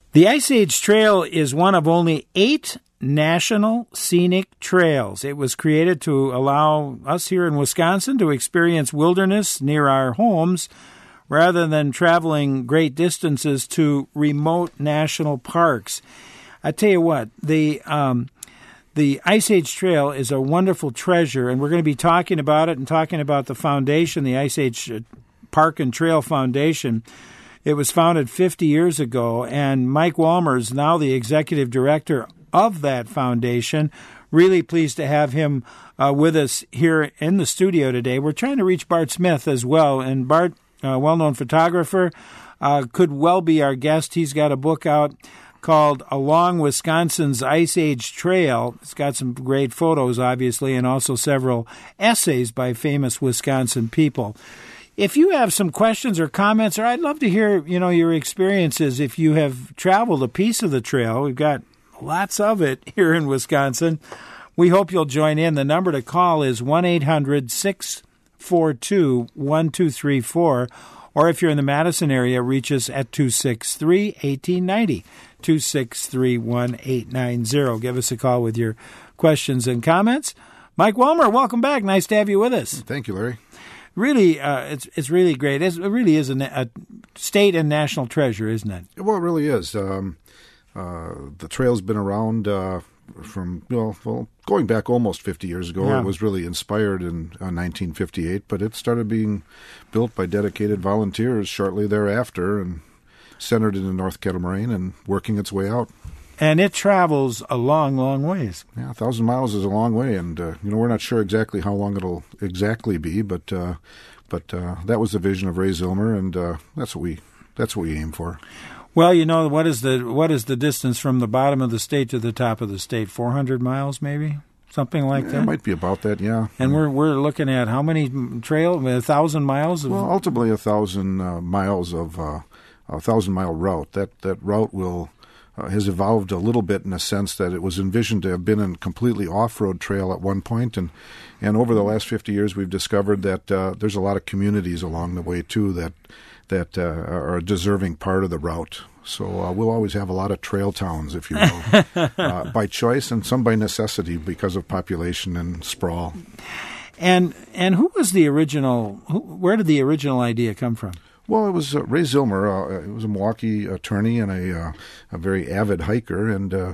The Ice Age Trail is one of only 8 national scenic trails. It was created to allow us here in Wisconsin to experience wilderness near our homes rather than traveling great distances to remote national parks. I tell you what, the Ice Age Trail is a wonderful treasure, and we're going to be talking about it and talking about the foundation, the Ice Age Park and Trail Foundation. It was founded 50 years ago, and Mike Walmer is now the executive director of that foundation. Really pleased to have him with us here in the studio today. We're trying to reach Bart Smith as well, and Bart, well-known photographer, could well be our guest. He's got a book out called Along Wisconsin's Ice Age Trail. It's got some great photos, obviously, and also several essays by famous Wisconsin people. If you have some questions or comments, or I'd love to hear, your experiences if you have traveled a piece of the trail. We've got lots of it here in Wisconsin. We hope you'll join in. The number to call is 1-800-642-1234. Or if you're in the Madison area, reach us at 263-1890, 263-1890. Give us a call with your questions and comments. Mike Walmer, welcome back. Nice to have you with us. Thank you, Larry. Really, it's really great. It really is a state and national treasure, isn't it? Well, it really is. The trail's been around from, going back almost 50 years ago. Yeah. It was really inspired in 1958, but it started being built by dedicated volunteers shortly thereafter and centered in the North Kettle Moraine and working its way out. And it travels a long, long ways. Yeah, 1,000 miles is a long way, and we're not sure exactly how long it'll exactly be, but that was the vision of Ray Zillmer, and that's what we aim for. Well, what is the distance from the bottom of the state to the top of the state? 400 miles, maybe, something like that. It might be about that, yeah. And we're looking at how many 1,000 miles? Well, ultimately 1,000 miles of a 1,000-mile route. That route will. Has evolved a little bit in a sense that it was envisioned to have been a completely off-road trail at one point, and over the last 50 years we've discovered that there's a lot of communities along the way too that are a deserving part of the route. So we'll always have a lot of trail towns, if you will, by choice and some by necessity because of population and sprawl. And who was the original? Where did the original idea come from? Well, it was Ray Zillmer. He was a Milwaukee attorney and a very avid hiker, and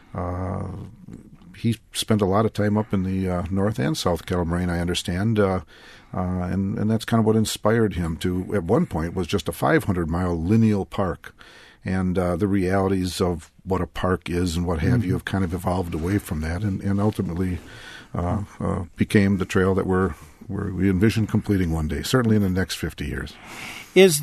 he spent a lot of time up in the North and South Kettle Moraine, I understand, and that's kind of what inspired him to, at one point, was just a 500-mile lineal park, and the realities of what a park is and what have you have kind of evolved away from that, and ultimately became the trail that we envision completing one day, certainly in the next 50 years. Is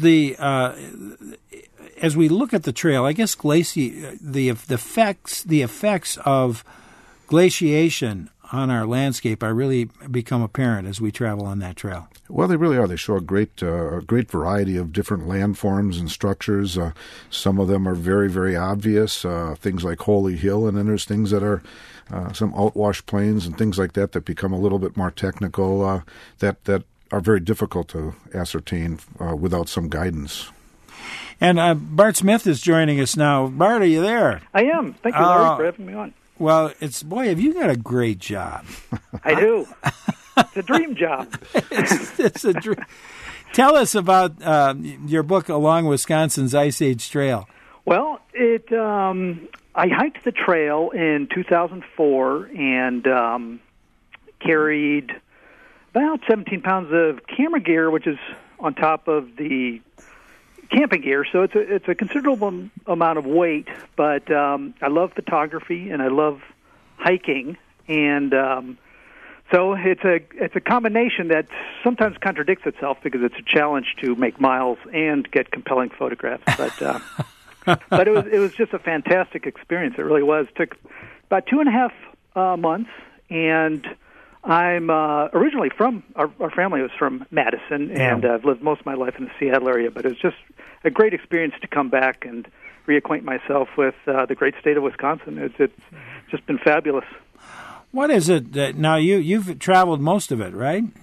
as we look at the trail, I guess the effects of glaciation on our landscape are really become apparent as we travel on that trail. Well, they really are. They show a great variety of different landforms and structures. Some of them are very, very obvious, things like Holy Hill, and then there's things that are some outwash plains and things like that become a little bit more technical, that are very difficult to ascertain without some guidance. And Bart Smith is joining us now. Bart, are you there? I am. Thank you, Larry, for having me on. Well, have you got a great job. I do. It's a dream job. It's a dream. Tell us about your book, Along Wisconsin's Ice Age Trail. Well, I hiked the trail in 2004 and carried about 17 pounds of camera gear, which is on top of the camping gear, so it's a considerable amount of weight. But I love photography and I love hiking, and so it's a combination that sometimes contradicts itself because it's a challenge to make miles and get compelling photographs. But but it was just a fantastic experience. It really was. It took about 2.5 months, and I'm originally from, our family was from Madison, and I've lived most of my life in the Seattle area, but it was just a great experience to come back and reacquaint myself with the great state of Wisconsin. It's just been fabulous. What is it that, now you've traveled most of it, right?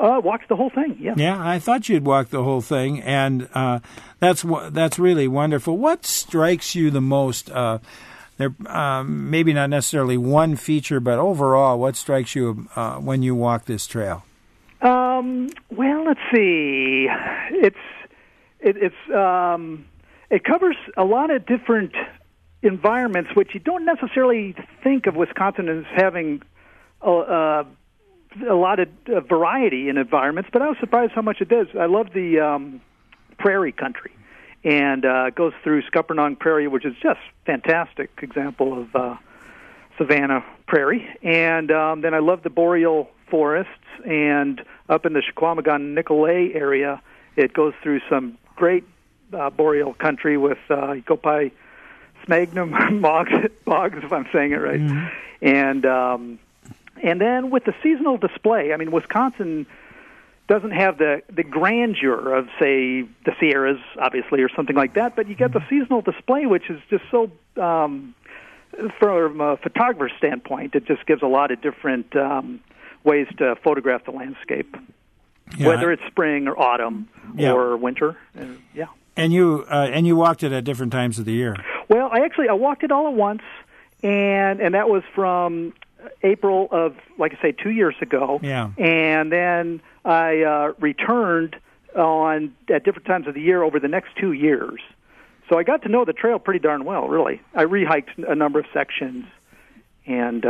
Walked the whole thing, yeah. Yeah, I thought you'd walk the whole thing, and that's really wonderful. What strikes you the most? Maybe not necessarily one feature, but overall, what strikes you when you walk this trail? Well, let's see. It covers a lot of different environments, which you don't necessarily think of Wisconsin as having a lot of variety in environments, but I was surprised how much it does. I love the prairie country, and it goes through Scuppernong Prairie, which is just fantastic example of savanna prairie. And then I love the boreal forests, and up in the Chequamegon-Nicolet area, it goes through some great boreal country with Ykopai Smagnum bogs, if I'm saying it right. Mm-hmm. And then with the seasonal display, I mean, Wisconsin doesn't have the grandeur of, say, the Sierras, obviously, or something like that, but you get the seasonal display, which is just so, from a photographer's standpoint, it just gives a lot of different ways to photograph the landscape, whether it's spring or autumn or winter. Yeah. And you walked it at different times of the year. Well, I walked it all at once, and that was from April of, like I say, 2 years ago. Yeah. And then I returned at different times of the year over the next 2 years. So I got to know the trail pretty darn well, really. I rehiked a number of sections, and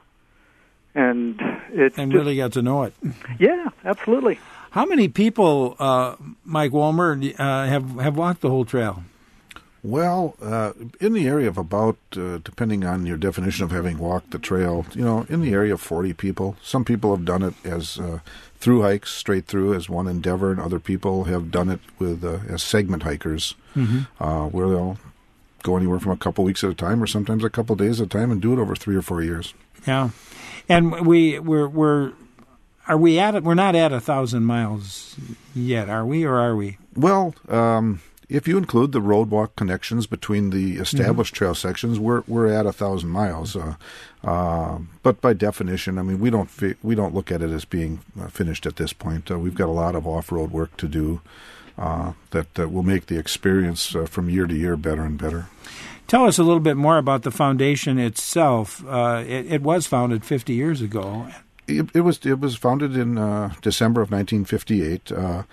really got to know it. Yeah, absolutely. How many people, Mike Wollmer, have walked the whole trail? Well, in the area of about, depending on your definition of having walked the trail, in the area of 40 people. Some people have done it as through hikes, straight through, as one endeavor, and other people have done it with as segment hikers, where they'll go anywhere from a couple weeks at a time, or sometimes a couple days at a time, and do it over 3 or 4 years. Yeah, and we're not at 1,000 miles yet, are we, or are we? Well, if you include the roadwalk connections between the established trail sections, we're at 1,000 miles. But by definition, I mean we don't look at it as being finished at this point. We've got a lot of off-road work to do that will make the experience from year to year better and better. Tell us a little bit more about the foundation itself. It was founded 50 years ago. It was founded in December of 1958.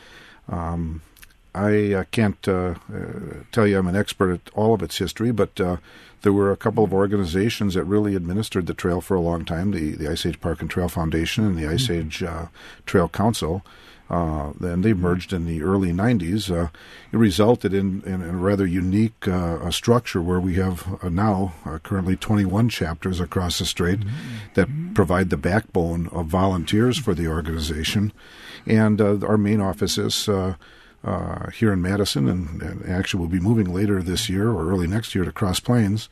I can't tell you I'm an expert at all of its history, but there were a couple of organizations that really administered the trail for a long time, the Ice Age Park and Trail Foundation and the Ice Age Trail Council. Then they merged in the early 90s. It resulted in a rather unique structure where we have now currently 21 chapters across the strait that provide the backbone of volunteers for the organization. And our main office is here in Madison, and actually we'll be moving later this year or early next year to Cross Plains,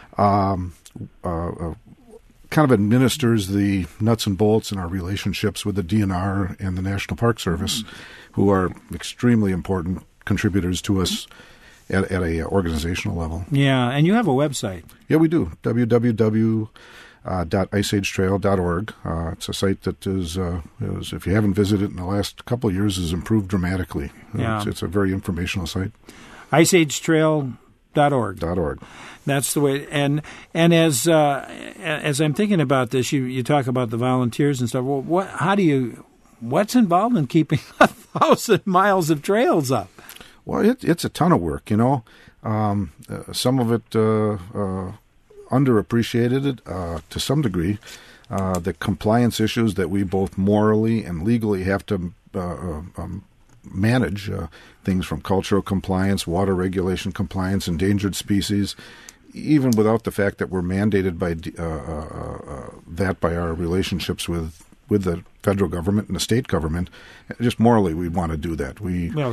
kind of administers the nuts and bolts in our relationships with the DNR and the National Park Service, who are extremely important contributors to us at a organizational level. Yeah, and you have a website. Yeah, we do, www.iceagetrail.org. It's a site that is, if you haven't visited in the last couple of years, has improved dramatically. Yeah. It's a very informational site. iceagetrail.org. .org. That's the way. And as I'm thinking about this, you talk about the volunteers and stuff. Well, what's involved in keeping 1,000 miles of trails up? Well, it's a ton of work. Some of it underappreciated to some degree. The compliance issues that we both morally and legally have to manage, things from cultural compliance, water regulation compliance, endangered species, even without the fact that we're mandated by by our relationships with the federal government and the state government. Just morally, we want to do that. We go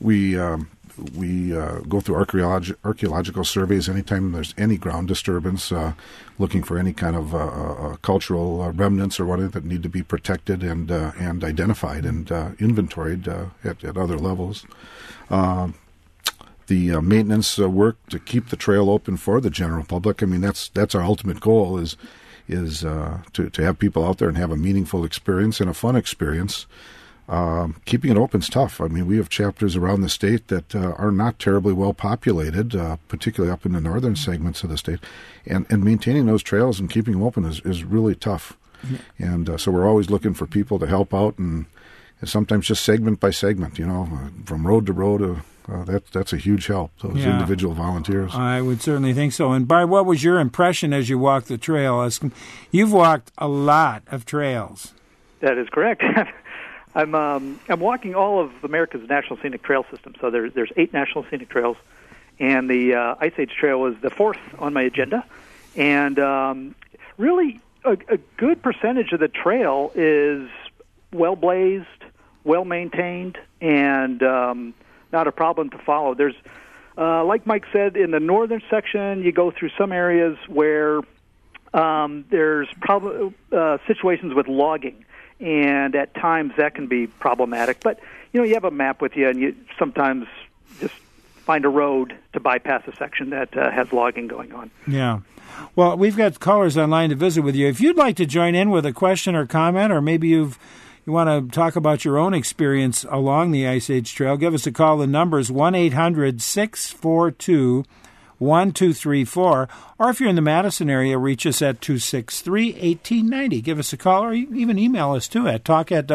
through archaeological surveys anytime there's any ground disturbance, looking for any kind of cultural remnants or whatever that need to be protected and identified and inventoried at other levels. The maintenance work to keep the trail open for the general public. I mean, that's our ultimate goal is to have people out there and have a meaningful experience and a fun experience. keeping it open is tough. I mean, we have chapters around the state that are not terribly well populated, particularly up in the northern segments of the state, and maintaining those trails and keeping them open is really tough. And so we're always looking for people to help out, and sometimes just segment by segment, from road to road. That's a huge help, those individual volunteers. I would certainly think so. And Barb, what was your impression as you walked the trail? You've walked a lot of trails. That is correct. I'm walking all of America's National Scenic Trail System. So there's 8 National Scenic Trails, and the Ice Age Trail was the 4th on my agenda. And really, a good percentage of the trail is well blazed, well maintained, and not a problem to follow. There's, like Mike said, in the northern section, you go through some areas where there's situations with logging, and at times that can be problematic. But, you have a map with you, and you sometimes just find a road to bypass a section that has logging going on. Yeah. Well, we've got callers online to visit with you. If you'd like to join in with a question or comment, or maybe you want to talk about your own experience along the Ice Age Trail, give us a call. The number is 1-800-642-1234. Or if you're in the Madison area, reach us at 263-1890. Give us a call, or even email us, too, at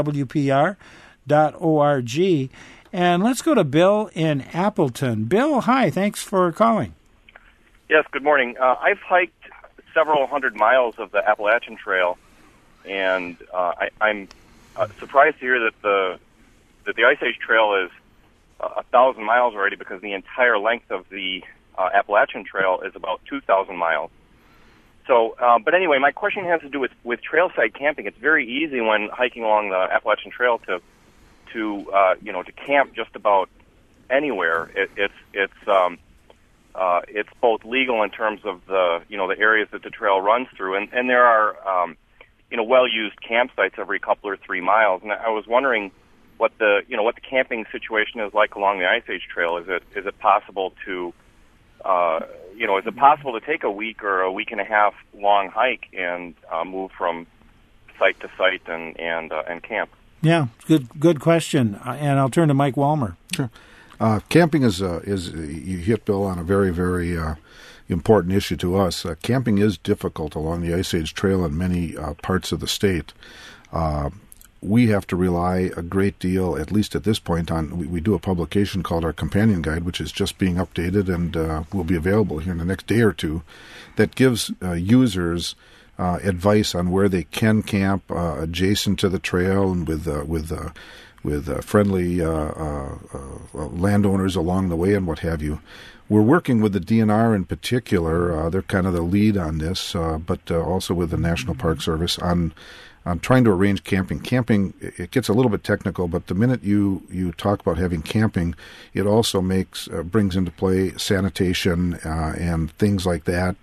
talk@wpr.org. And let's go to Bill in Appleton. Bill, hi. Thanks for calling. Yes, good morning. I've hiked several hundred miles of the Appalachian Trail, and I'm surprised to hear that the Ice Age Trail is 1,000 miles already, because the entire length of the Appalachian Trail is about 2,000 miles. So, but anyway, my question has to do with trailside camping. It's very easy when hiking along the Appalachian Trail to camp just about anywhere. It's both legal in terms of the areas that the trail runs through, and there are well-used campsites every couple or 3 miles. And I was wondering what the camping situation is like along the Ice Age Trail. Is it possible to take a week or a week and a half long hike and move from site to site and camp? Yeah, good question. And I'll turn to Mike Walmer. Sure. Camping is you hit, Bill, on a very, very important issue to us. Camping is difficult along the Ice Age Trail in many parts of the state. We have to rely a great deal, at least at this point, on we do a publication called our Companion Guide, which is just being updated and will be available here in the next day or two, that gives users advice on where they can camp adjacent to the trail and with friendly landowners along the way and what have you. We're working with the DNR in particular. They're kind of the lead on this, but also with the National Park Service on trying to arrange camping. Camping, it gets a little bit technical, but the minute you talk about having camping, it also brings into play sanitation and things like that.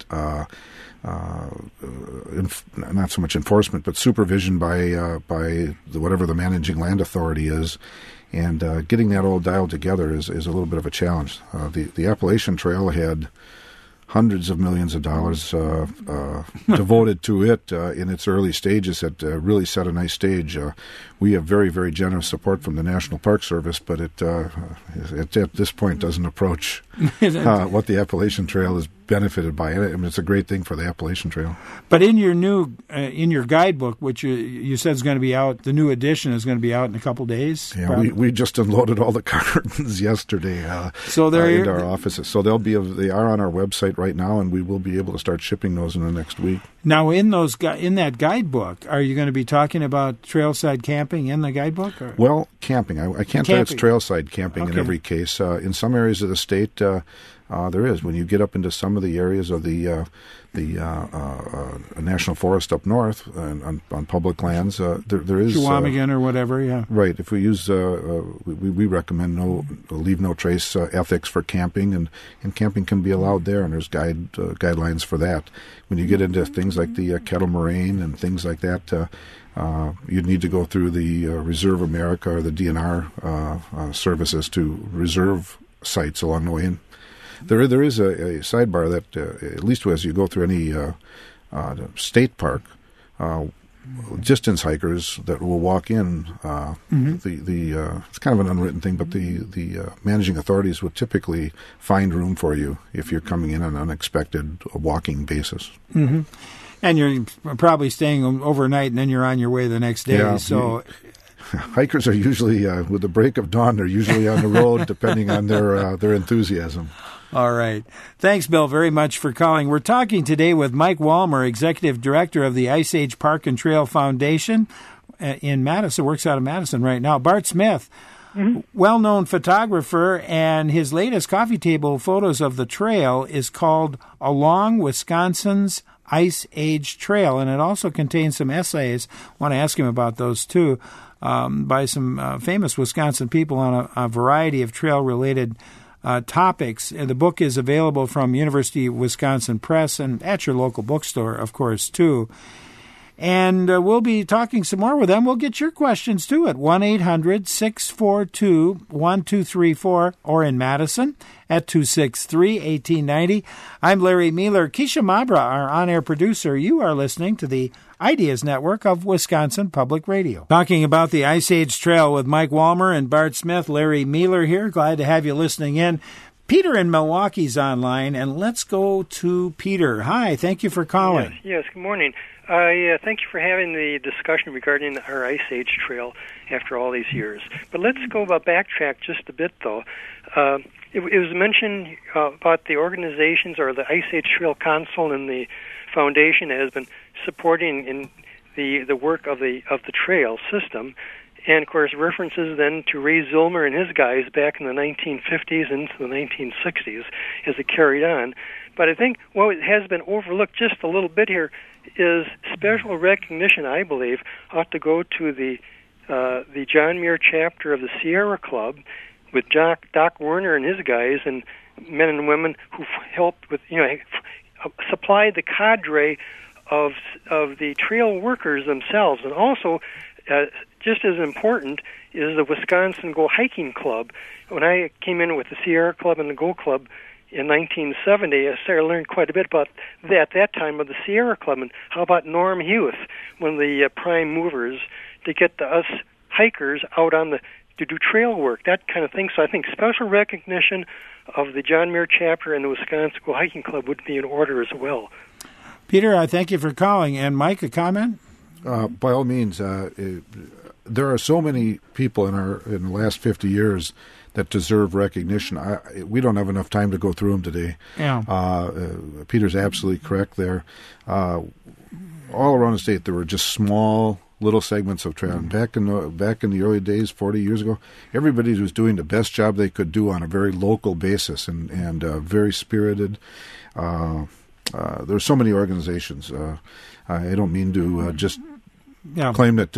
Not so much enforcement, but supervision by whatever the managing land authority is, and getting that all dialed together is a little bit of a challenge. The Appalachian Trail had hundreds of millions of dollars devoted to it in its early stages that really set a nice stage. We have very, very generous support from the National Park Service, but it at this point doesn't approach what the Appalachian Trail is benefited by. I mean, it's a great thing for the Appalachian Trail. But in your new in your guidebook, which you said is going to be out, the new edition is going to be out in a couple days. Yeah, we just unloaded all the cartons yesterday so they're into our offices. So they are on our website right now, and we will be able to start shipping those in the next week. Now, in that guidebook, are you going to be talking about trailside camping in the guidebook? Or? Well, camping. I can't say it's trailside camping in every case. In some areas of the state, there is. When you get up into some of the areas of the national forest up north and on public lands, there is Chequamegon or whatever. Yeah, right. If we use, we recommend leave no trace ethics for camping, and camping can be allowed there, and there's guidelines for that. When you get into things like the Kettle Moraine and things like that, you need to go through the Reserve America or the DNR services to reserve sites along the way. And there is a sidebar that at least as you go through any state park, distance hikers that will walk in. It's kind of an unwritten thing, but the managing authorities would typically find room for you if you're coming in on an unexpected walking basis. Mm-hmm. And you're probably staying overnight, and then you're on your way the next day. Yeah, so. Hikers are usually, with the break of dawn, they're usually on the road, depending on their enthusiasm. All right. Thanks, Bill, very much for calling. We're talking today with Mike Walmer, Executive Director of the Ice Age Park and Trail Foundation in Madison, works out of Madison right now. Bart Smith, well-known photographer, and his latest coffee table photos of the trail is called Along Wisconsin's Ice Age Trail, and it also contains some essays. I want to ask him about those, too, by some famous Wisconsin people on a variety of trail-related topics. And the book is available from University of Wisconsin Press and at your local bookstore, of course, too. And we'll be talking some more with them. We'll get your questions, too, at 1-800-642-1234 or in Madison at 263-1890. I'm Larry Mueller. Keisha Mabra, our on-air producer. You are listening to the Ideas Network of Wisconsin Public Radio. Talking about the Ice Age Trail with Mike Walmer and Bart Smith. Larry Mueller here. Glad to have you listening in. Peter in Milwaukee's online, and let's go to Peter. Hi, thank you for calling. Yes, good morning. I thank you for having the discussion regarding our Ice Age Trail after all these years. But let's backtrack just a bit, though. It was mentioned about the organizations or the Ice Age Trail Council and the foundation that has been supporting in the work of the trail system. And, of course, references then to Ray Zillmer and his guys back in the 1950s into the 1960s as it carried on. But I think what has been overlooked just a little bit here is special recognition, I believe, ought to go to the John Muir chapter of the Sierra Club with Doc Werner and his guys and men and women who helped with, supplied the cadre of the trail workers themselves. And also, just as important is the Wisconsin Go Hiking Club. When I came in with the Sierra Club and the Go Club in 1970, I started learning quite a bit about that time of the Sierra Club. And how about Norm Hewitt, one of the prime movers to get us hikers out to do trail work, that kind of thing. So I think special recognition of the John Muir chapter and the Wisconsin Go Hiking Club would be in order as well. Peter, I thank you for calling. And Mike, a comment? By all means, there are so many people in the last 50 years that deserve recognition. We don't have enough time to go through them today. Yeah. Peter's absolutely correct there. All around the state, there were just small little segments of trail. And back in the early days, 40 years ago, everybody was doing the best job they could do on a very local basis and very spirited. There's so many organizations. I don't mean to just claim that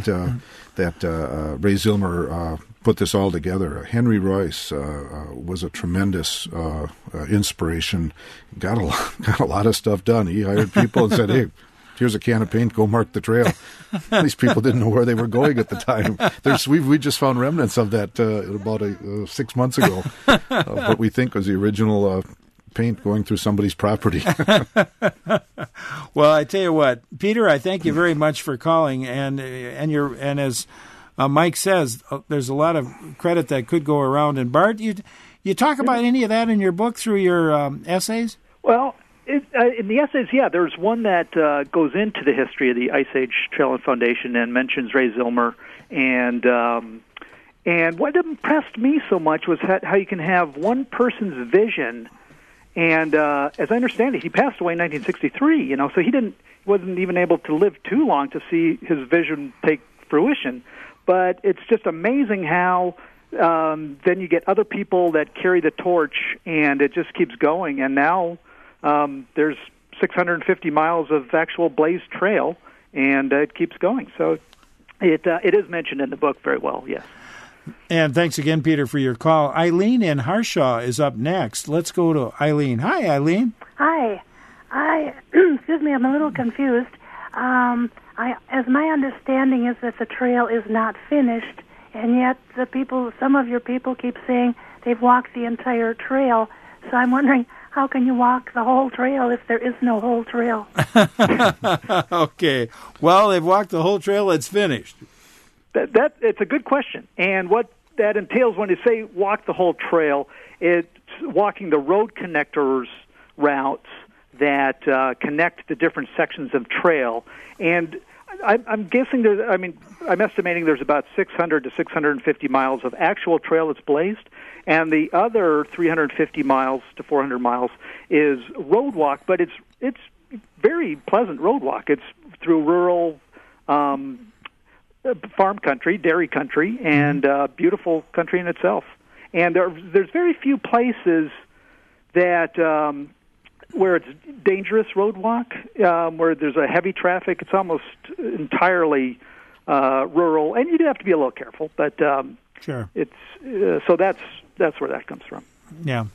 Ray Zillmer put this all together. Henry Royce was a tremendous inspiration. Got a lot of stuff done. He hired people and said, "Hey, here's a can of paint. Go mark the trail." These people didn't know where they were going at the time. We just found remnants of that about 6 months ago. What we think was the original paint going through somebody's property. Well, I tell you what, Peter, I thank you very much for calling, and as Mike says, there's a lot of credit that could go around. And Bart, you talk about any of that in your book through your essays? Well, in the essays, there's one that goes into the history of the Ice Age Trail and Foundation and mentions Ray Zillmer. And what impressed me so much was how you can have one person's vision. And as I understand it, he passed away in 1963. So he wasn't even able to live too long to see his vision take fruition. But it's just amazing how then you get other people that carry the torch, and it just keeps going. And now there's 650 miles of actual blazed trail, and it keeps going. So it is mentioned in the book very well, yes. And thanks again, Peter, for your call. Eileen in Harshaw is up next. Let's go to Eileen. Hi, Eileen. Hi. Excuse me, I'm a little confused. As my understanding is that the trail is not finished, and yet some of your people keep saying they've walked the entire trail. So I'm wondering, how can you walk the whole trail if there is no whole trail? Okay. Well, they've walked the whole trail. It's finished. That it's a good question. And what that entails when you say walk the whole trail, it's walking the road connectors routes that connect the different sections of trail. And I'm guessing I'm estimating there's about 600 to 650 miles of actual trail that's blazed, and the other 350 miles to 400 miles is road walk, but it's very pleasant road walk. It's through rural farm country, dairy country, and beautiful country in itself. And there's very few places that where it's dangerous road walk, where there's a heavy traffic. It's almost entirely rural, and you do have to be a little careful. But sure, it's so that's where that comes from. Yeah.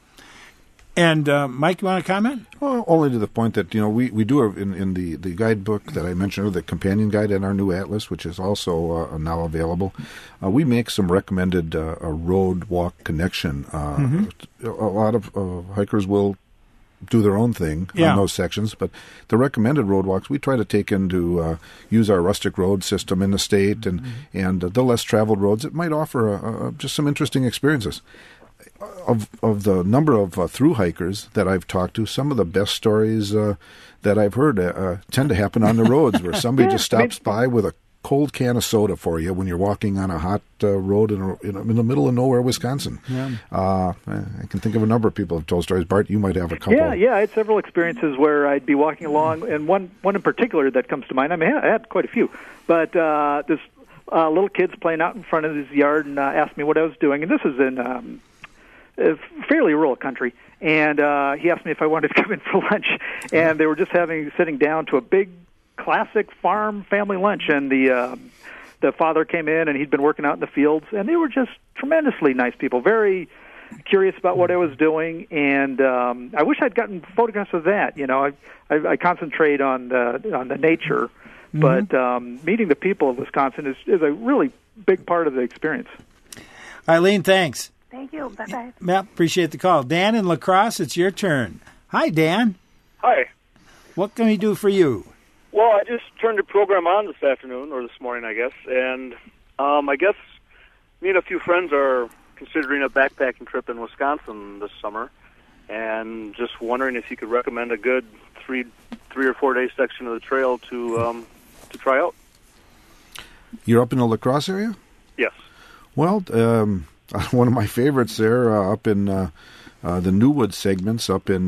And Mike, you want to comment? Well, only to the point that we do have in the guidebook that I mentioned, or the companion guide, and our new atlas, which is also now available. We make some recommended road walk connection. A lot of hikers will do their own thing on those sections, but the recommended road walks we try to take into use our rustic road system in the state, and the less traveled roads. It might offer just some interesting experiences. Of the number of through hikers that I've talked to, some of the best stories that I've heard tend to happen on the roads, where somebody just stops by with a cold can of soda for you when you're walking on a hot road in the middle of nowhere, Wisconsin. Yeah. I can think of a number of people who have told stories. Bart, you might have a couple. Yeah, I had several experiences where I'd be walking along, and one in particular that comes to mind. I mean, I had quite a few, but this little kid's playing out in front of his yard and asked me what I was doing, and this is in fairly rural country, and he asked me if I wanted to come in for lunch, and they were just sitting down to a big classic farm family lunch, and the father came in, and he'd been working out in the fields, and they were just tremendously nice people, very curious about what I was doing, and I wish I'd gotten photographs of that. I concentrate on the nature, but meeting the people of Wisconsin is a really big part of the experience. Eileen, thanks. Thank you. Bye-bye. Yep, appreciate the call. Dan in La Crosse, it's your turn. Hi, Dan. Hi. What can we do for you? Well, I just turned the program on this afternoon, or this morning, I guess, and I guess me and a few friends are considering a backpacking trip in Wisconsin this summer, and just wondering if you could recommend a good three or 4 day section of the trail to try out. You're up in the La Crosse area? Yes. Well, one of my favorites there up in the Newwood segments up in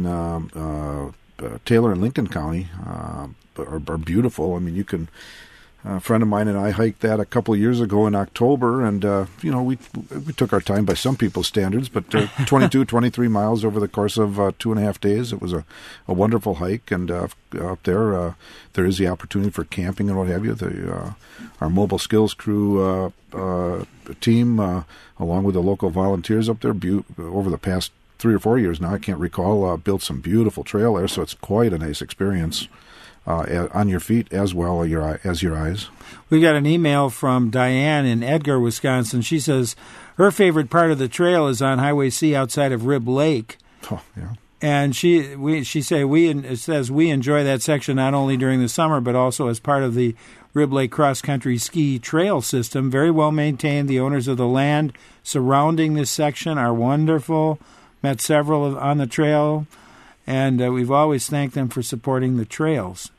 Taylor and Lincoln County are beautiful. I mean, you can. A friend of mine and I hiked that a couple of years ago in October, and we took our time by some people's standards, but 22, 23 miles over the course of 2.5 days. It was a wonderful hike, and up there is the opportunity for camping and what have you. Our mobile skills crew team, along with the local volunteers up there, over the past 3 or 4 years now, I can't recall, built some beautiful trail there, so it's quite a nice experience. On your feet as well as your eyes. We got an email from Diane in Edgar, Wisconsin. She says her favorite part of the trail is on Highway C outside of Rib Lake. Oh, yeah. And it says we enjoy that section not only during the summer but also as part of the Rib Lake Cross Country Ski Trail System. Very well maintained. The owners of the land surrounding this section are wonderful. Met several on the trail, and we've always thanked them for supporting the trails.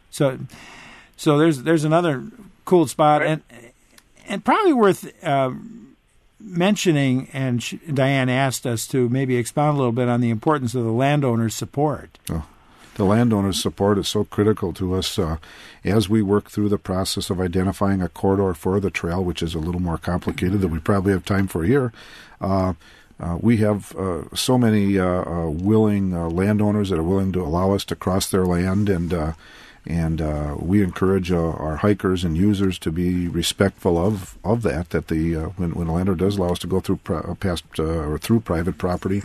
So there's another cool spot, right. and probably worth mentioning. And Diane asked us to maybe expound a little bit on the importance of the landowners' support. Oh, the landowners' support is so critical to us as we work through the process of identifying a corridor for the trail, which is a little more complicated than we probably have time for here. We have so many willing landowners that are willing to allow us to cross their land, and we encourage our hikers and users to be respectful of that. That when a landowner does allow us to go through through private property,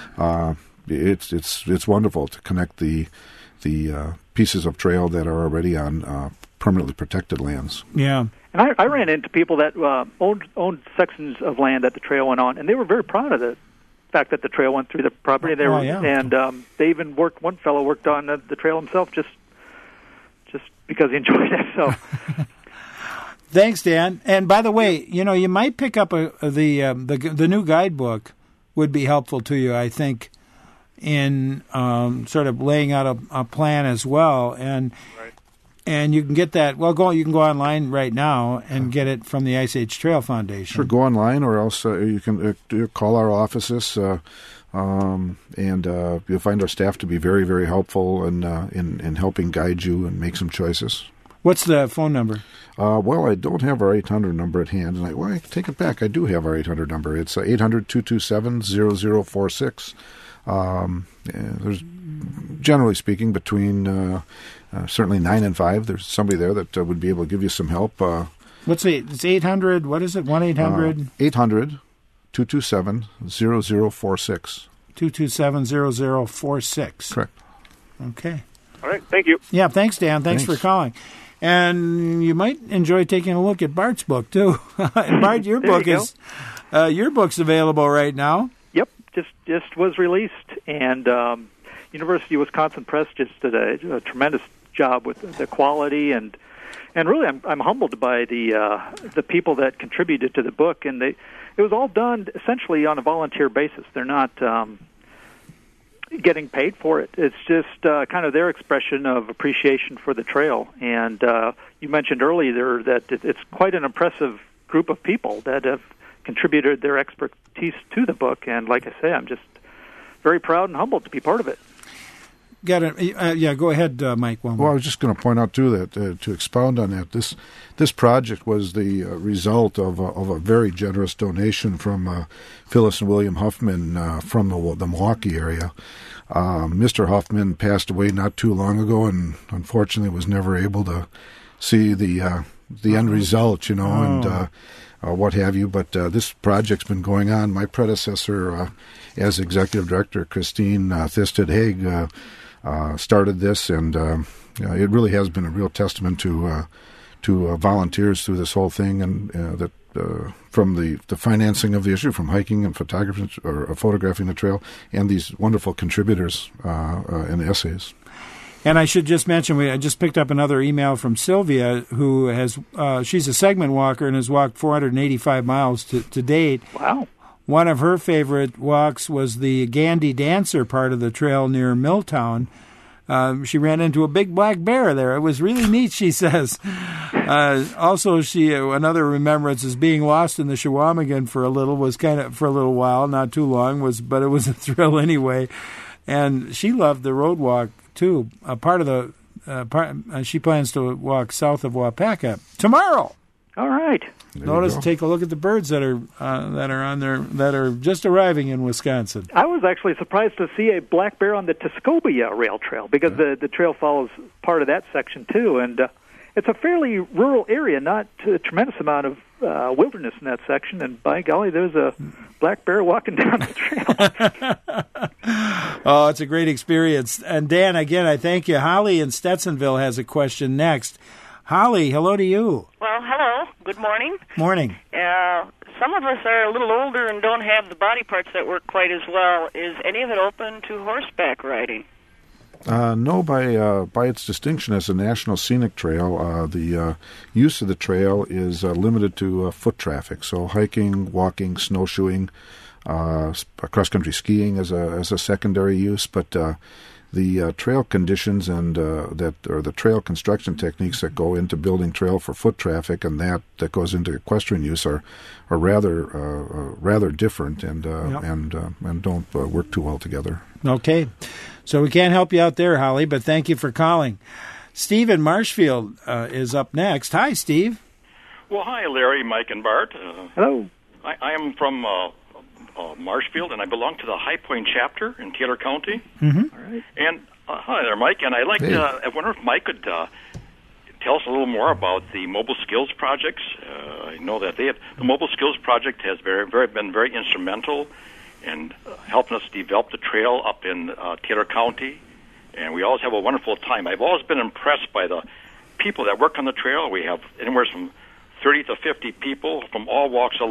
it's wonderful to connect the pieces of trail that are already on permanently protected lands. Yeah. And I ran into people that owned sections of land that the trail went on, and they were very proud of fact that the trail went through the property. They were, yeah. And they even worked. One fellow worked on the trail himself, just because he enjoyed it. So. Thanks, Dan. And by the way, you might pick up the new guidebook. Would be helpful to you, I think, in sort of laying out a plan as well. And you can get that. Well, you can go online right now and get it from the Ice Age Trail Foundation. Sure, go online, or else you can call our offices, and you'll find our staff to be very, very helpful in helping guide you and make some choices. What's the phone number? Well, I don't have our 800 number at hand, and I take it back. I do have our 800 number. It's 800-227-0046. There's, generally speaking, between certainly 9 and 5, there's somebody there that would be able to give you some help. It's 800, what is it, 1-800? 800-227-0046. 227-0046. Correct. Okay. All right, thank you. Yeah, thanks, Dan. Thanks for calling. And you might enjoy taking a look at Bart's book too. And Bart, your book's available right now. Yep, just was released, and University of Wisconsin Press just did a tremendous job with the quality, and really I'm humbled by the people that contributed to the book, and it was all done essentially on a volunteer basis. They're not getting paid for it. It's just kind of their expression of appreciation for the trail. And you mentioned earlier that it's quite an impressive group of people that have contributed their expertise to the book. And like I say, I'm just very proud and humbled to be part of it. Got it. Yeah, go ahead, Mike. Well, I was just going to point out, too, that to expound on that, this project was the result of a very generous donation from Phyllis and William Huffman from the Milwaukee area. Mr. Huffman passed away not too long ago, and unfortunately was never able to see the end result, and what have you. But this project's been going on. My predecessor, as executive director, Christine Thisted Haig, started this, and it really has been a real testament to volunteers through this whole thing, and that from the financing of the issue, from hiking and photography or photographing the trail, and these wonderful contributors and essays. And I should just mention, I just picked up another email from Sylvia, who has she's a segment walker and has walked 485 miles to date. Wow. One of her favorite walks was the Gandy Dancer part of the trail near Milltown. She ran into a big black bear there. It was really neat, she says. Also, another remembrance is being lost in the Chequamegon for a little while, not too long, but it was a thrill anyway. And she loved the road walk too. She plans to walk south of Waupaca tomorrow. All right. Take a look at the birds that are on there, that are just arriving in Wisconsin. I was actually surprised to see a black bear on the Tuscobia rail trail, because the trail follows part of that section too, and it's a fairly rural area, not a tremendous amount of wilderness in that section. And by golly, there's a black bear walking down the trail. Oh, it's a great experience. And Dan, again, I thank you. Holly in Stetsonville has a question next. Holly, hello to you. Well, hello. Good morning. Morning. Some of us are a little older and don't have the body parts that work quite as well. Is any of it open to horseback riding? No, by its distinction as a national scenic trail, the use of the trail is limited to foot traffic. So hiking, walking, snowshoeing, cross-country skiing as a secondary use, but the trail conditions and the trail construction techniques that go into building trail for foot traffic and that goes into equestrian use are rather different and don't work too well together. Okay, so we can't help you out there, Holly, but thank you for calling. Steve in Marshfield is up next. Hi, Steve. Well, hi, Larry, Mike, and Bart. Hello. I am from Marshfield, and I belong to the High Point chapter in Taylor County. Mm-hmm. All right. And hi there, Mike. And I wonder if Mike could tell us a little more about the Mobile Skills projects. I know that the Mobile Skills project has been very instrumental in helping us develop the trail up in Taylor County, and we always have a wonderful time. I've always been impressed by the people that work on the trail. We have anywhere from 30 to 50 people from all walks of life,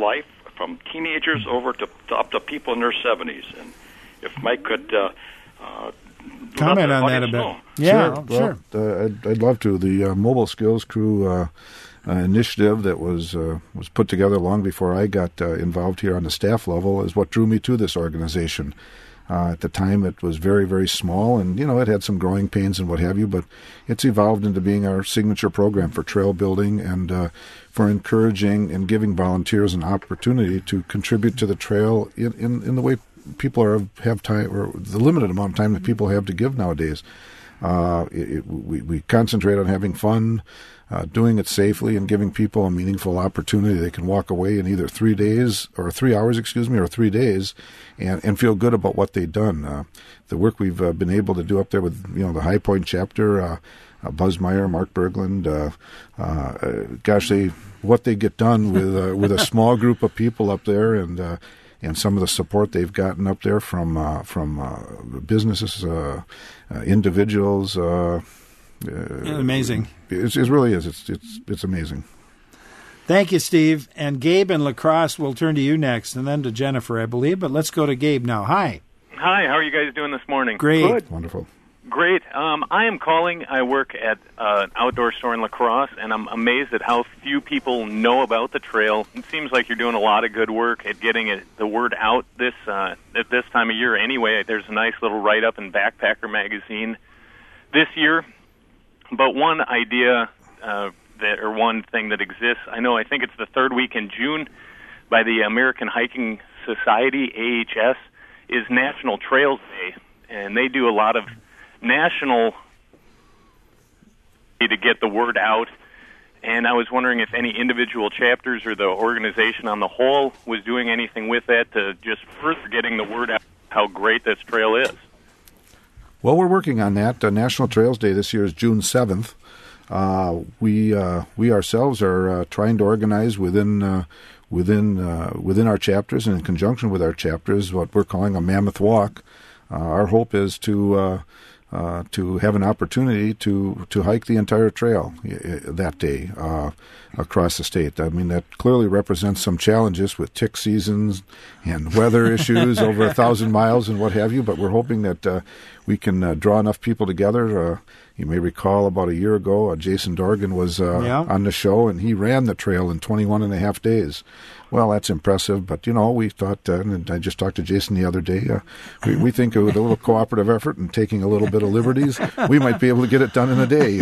from teenagers over to up to people in their 70s. And if Mike could comment on that a bit. Know. Yeah, sure. Well, I'd love to. The Mobile Skills Crew initiative that was put together long before I got involved here on the staff level is what drew me to this organization. At the time, it was very, very small, and, it had some growing pains and what have you, but it's evolved into being our signature program for trail building and for encouraging and giving volunteers an opportunity to contribute to the trail in the way people have time, or the limited amount of time that people have to give nowadays. We concentrate on having fun, doing it safely, and giving people a meaningful opportunity. They can walk away in either 3 hours, or 3 days, and feel good about what they've done. The work we've been able to do up there with the High Point chapter, Buzz Meyer, Mark Berglund, what they get done with a small group of people up there, and some of the support they've gotten up there from businesses, individuals. Amazing. It really is. It's amazing. Thank you, Steve. And Gabe and La Crosse will turn to you next, and then to Jennifer, I believe. But let's go to Gabe now. Hi. Hi. How are you guys doing this morning? Great. Good. Wonderful. Great. I am calling. I work at an outdoor store in La Crosse, and I'm amazed at how few people know about the trail. It seems like you're doing a lot of good work at getting the word out at this time of year. Anyway, there's a nice little write-up in Backpacker magazine this year. But one idea one thing that exists, I think it's the third week in June by the American Hiking Society, AHS, is National Trails Day, and they do a lot of national to get the word out. And I was wondering if any individual chapters or the organization on the whole was doing anything with that to just further getting the word out how great this trail is. Well, we're working on that. National Trails Day this year is June 7th. We ourselves are trying to organize within our chapters and in conjunction with our chapters what we're calling a Mammoth Walk. Our hope is to have an opportunity to hike the entire trail that day across the state. I mean, that clearly represents some challenges with tick seasons and weather issues over 1,000 miles and what have you, but we're hoping that we can draw enough people together. You may recall about a year ago, Jason Dorgan was on the show, and he ran the trail in 21 and a half days. Well, that's impressive, but, we thought, and I just talked to Jason the other day, we think with a little cooperative effort and taking a little bit of liberties, we might be able to get it done in a day,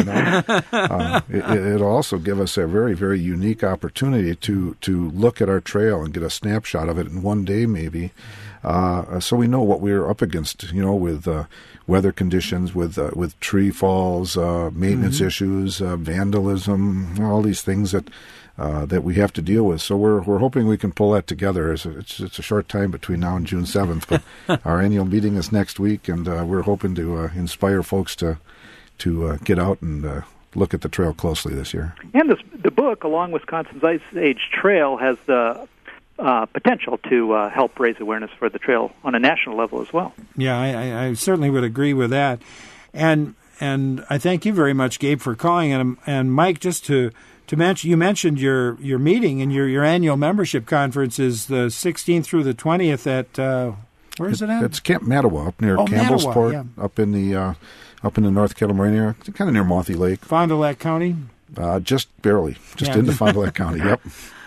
It'll also give us a very, very unique opportunity to look at our trail and get a snapshot of it in one day maybe, so we know what we're up against, with weather conditions, with tree falls, maintenance issues, vandalism, all these things that we have to deal with. So we're hoping we can pull that together. It's a short time between now and June 7th, but our annual meeting is next week, and we're hoping to inspire folks to get out and look at the trail closely this year. And the book, Along Wisconsin's Ice Age Trail, has the potential to help raise awareness for the trail on a national level as well. Yeah, I certainly would agree with that. And I thank you very much, Gabe, for calling. And Mike, just to mention, you mentioned your meeting and your annual membership conference is the 16th through the 20th at where is it at? It's Camp Mattawa up near Campbellsport, up in the North Kettle area, kind of near Monthy Lake. Fond du Lac County? Just barely, into Fond du Lac County. Yep.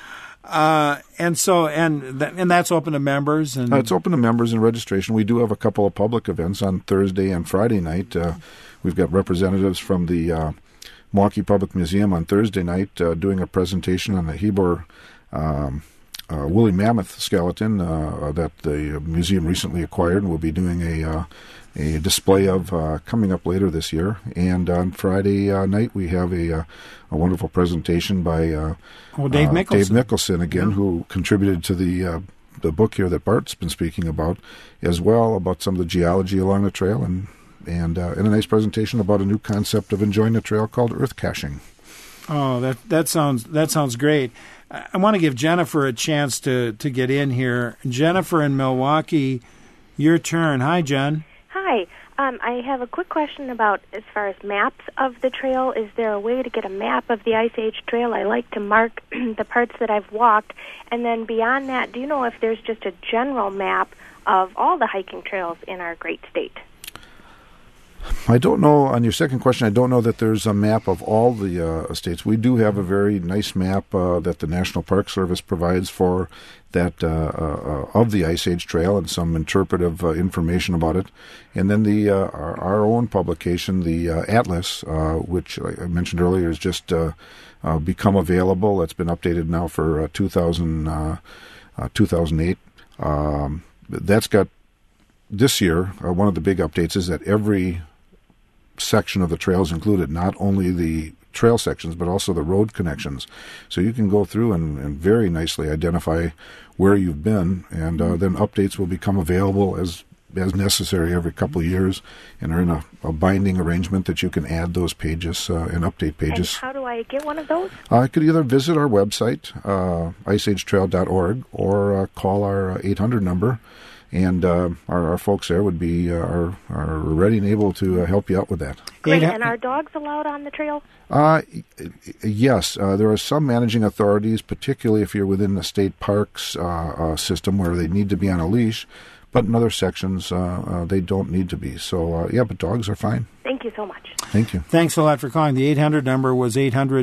And that's open to members. And it's open to members and registration. We do have a couple of public events on Thursday and Friday night. We've got representatives from the Milwaukee Public Museum on Thursday night doing a presentation on the Hebor woolly mammoth skeleton that the museum recently acquired, and we'll be doing a display of coming up later this year. And on Friday night we have a wonderful presentation by Dave Mickelson. Dave Mickelson again, who contributed to the book here that Bart's been speaking about as well, about some of the geology along the trail, and a nice presentation about a new concept of enjoying the trail called earth caching. Oh, that sounds great. I want to give Jennifer a chance to get in here. Jennifer in Milwaukee, your turn. Hi, Jen. Hi. I have a quick question about as far as maps of the trail. Is there a way to get a map of the Ice Age Trail? I like to mark the parts that I've walked. And then beyond that, do you know if there's just a general map of all the hiking trails in our great state? I don't know. On your second question, I don't know that there's a map of all the states. We do have a very nice map that the National Park Service provides for that of the Ice Age Trail and some interpretive information about it. And then our own publication, the Atlas, which I mentioned earlier, has just become available. It's been updated now for 2008. That's got this year, one of the big updates is that every section of the trail is included, not only the trail sections, but also the road connections. So you can go through and very nicely identify where you've been, and then updates will become available as necessary every couple of years, and are in a binding arrangement that you can add those pages and update pages. And how do I get one of those? I could either visit our website, iceagetrail.org, or call our 800 number. And our folks there would be are ready and able to help you out with that. Great. And are dogs allowed on the trail? Yes. There are some managing authorities, particularly if you're within the state parks system, where they need to be on a leash. But in other sections, they don't need to be. So, but dogs are fine. Thank you so much. Thank you. Thanks a lot for calling. The 800 number was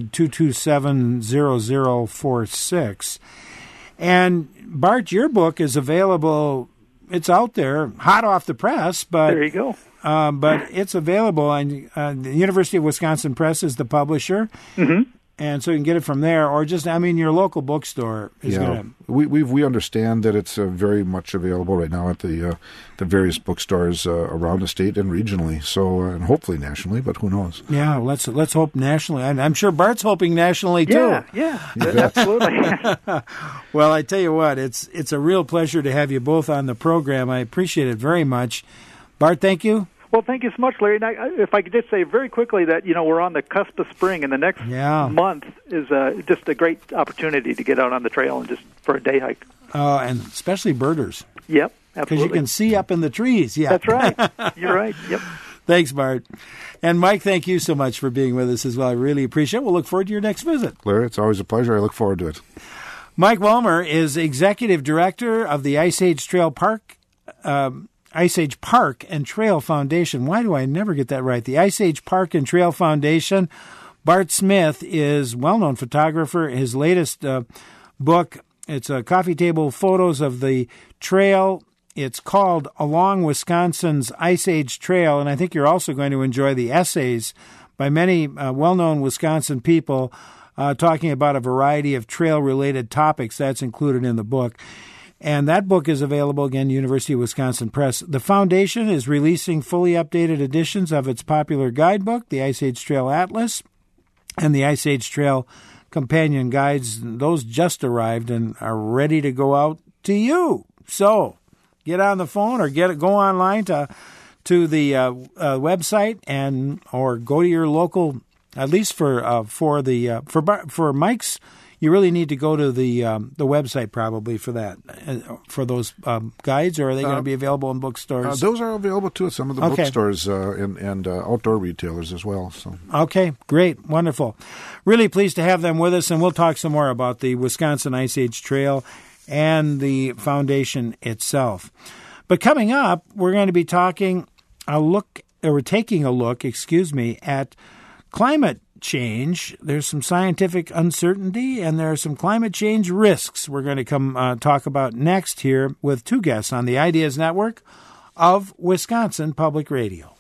800-227-0046. And, Bart, your book is available. It's out there, hot off the press, but there you go. But it's available, and the University of Wisconsin Press is the publisher, and so you can get it from there, or just your local bookstore is going to. We understand that it's very much available right now at the various bookstores around the state and regionally, so and hopefully nationally, but who knows? Yeah, let's hope nationally. I'm sure Bart's hoping nationally too. Yeah, absolutely. Well, I tell you what, it's a real pleasure to have you both on the program. I appreciate it very much. Bart, thank you. Well, thank you so much, Larry. Now, if I could just say very quickly that, we're on the cusp of spring, and the next month is just a great opportunity to get out on the trail and just for a day hike. And especially birders. Yep, absolutely. Because you can see up in the trees. Yeah, that's right. You're right. Yep. Thanks, Bart. And Mike, thank you so much for being with us as well. I really appreciate it. We'll look forward to your next visit. Larry, it's always a pleasure. I look forward to it. Mike Vollmer is Executive Director of the Ice Age Park and Trail Foundation. Why do I never get that right? The Ice Age Park and Trail Foundation. Bart Smith is a well-known photographer. His latest book, it's a coffee table photos of the trail. It's called Along Wisconsin's Ice Age Trail, and I think you're also going to enjoy the essays by many well-known Wisconsin people talking about a variety of trail-related topics. That's included in the book. And that book is available, again, University of Wisconsin Press. The Foundation is releasing fully updated editions of its popular guidebook, the Ice Age Trail Atlas, and the Ice Age Trail Companion Guides. Those just arrived and are ready to go out to you. So get on the phone or go online to the website or go to your local. At least for Mike's. You really need to go to the website probably for that, for those guides, or are they going to be available in bookstores? Those are available too at some of the bookstores and outdoor retailers as well. So. Okay, great, wonderful. Really pleased to have them with us, and we'll talk some more about the Wisconsin Ice Age Trail and the foundation itself. But coming up, we're going to be taking a look at climate change. There's some scientific uncertainty, and there are some climate change risks we're going to come talk about next here with two guests on the Ideas Network of Wisconsin Public Radio.